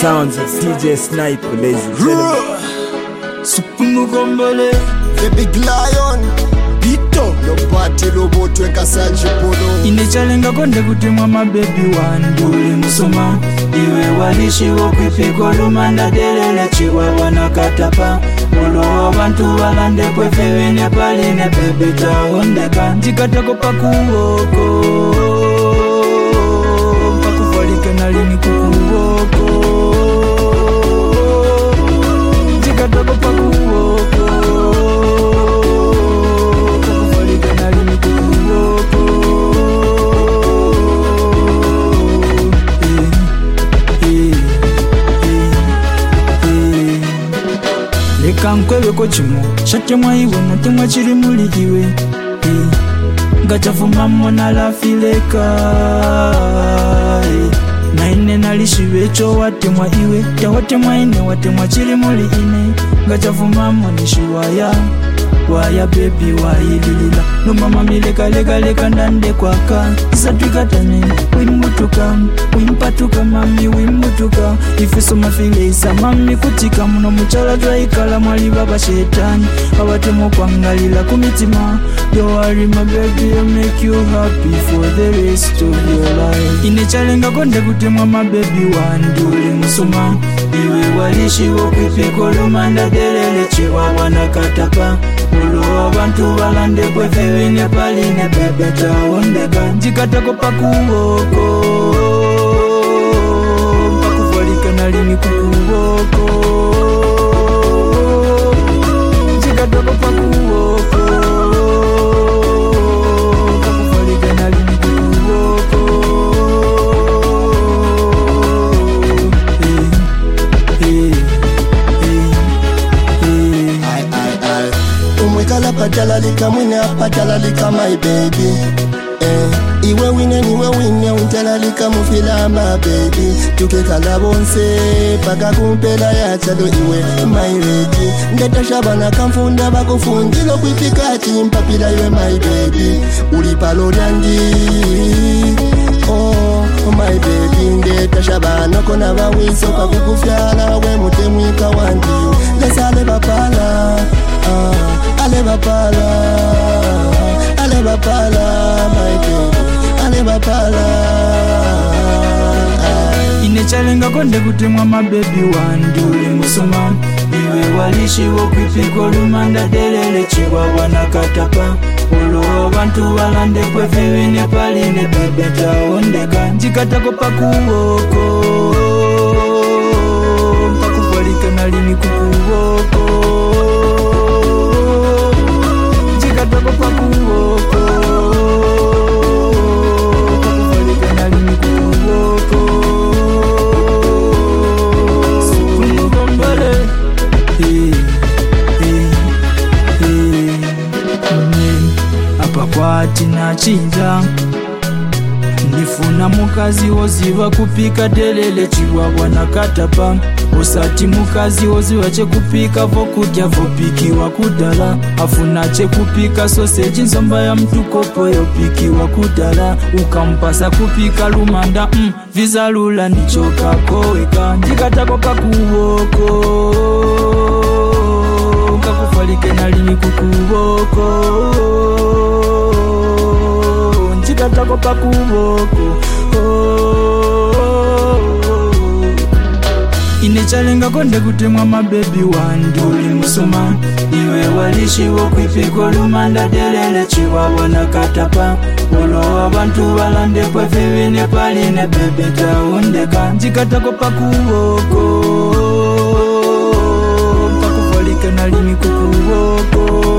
sounds of DJ Sniper, ladies and gentlemen. Supungu Gombole, the big lion. Bito, no party lobo tweka sanchi polo. Inichalenga konde kutimwa mabebi wanduli musoma. Iwe walishi wokipiko lumanda delele chiwa wanakatapa. Ulo abantu walande kwefe ne paline bebe taondeka. Jikatako pakuwoko, pakufalike nalini kukuwoko. Jikatako pakuwoko, pakufalike nalini kukuwoko. Leka nkwebe ko chimo shate mwa iwe mutima chiri muri iwe ngachafuma mona la fileka naine nalishiwe cho watemwa iwe ta watemwa ine watemwa chiri muri ine ngachafuma mona shiwaya waya baby waililila no mama mileka leka ndande kwaka isatwika tani wimpatuka mami wimbutuka ifiso mafilisa mami kutika muno muchala twaikala mwali baba shetani abatemo kwangalila kumitima don't worry my baby I'll make you happy for the rest of your life inechalenga konde kutemwa my baby wanduli musuma iwe walishi wokipiko lumanda delele chiwa wanakatapa ulo abantu balande kwefe ne paline bebe taondeka jikatako pakuwoko pakufalika nalini kukuwoko jikatako pakuwoko pakufalika nalini kukuwoko Umwekala patalalika mwine apatalalika my baby Iwe wine untalalika mufilamba baby Tukekala bonse paka kumpela ya chalo iwe my lady Ndeta shabana kamfunda bakufundilo kwifika chimpapila iwe my baby Ulipalo lyangi oh my baby Ndeta shabana kona bawiso pakukufyala we mutemwika wandiyo Lesale bapala Aleba pala, my baby. Aleba pala. Inechalenga konde kutemwa mabebi wanduli musoma. Iwe walishi wokipiko lumanda delele chiwa wanakatapa. Ulo bantu walande kwefe ne paline bebe taondeka. Jikatako pakuwoko, pakufalika nalini kukuwoko. Jikatako pakuwoko, pakufalika nalini kukuwoko. Supungu Gombole, apa kwati na chinja nifuna mukazi oziva kupika delele chiwa wanakatapa usati mukazi oziva chekupika vokudya vopikiwa kudala afuna chekupika soseji nzomba ya mtukopo yopikiwa kudala ukampasa kupika lumanda vizalula ndichokakoweka ndikatako pakuwoko kakufalike nalini kukuwoko ndikatako pakuwoko Inechalenga konde kutemwa mabebi wanduli musoma Iwe walishi wokwifiko lumanda delele chiwa wanakatapa Ulo abantu walande kwefe ne paline bebe taondeka Jikatako pakuwoko pakufalika nalini kukuwoko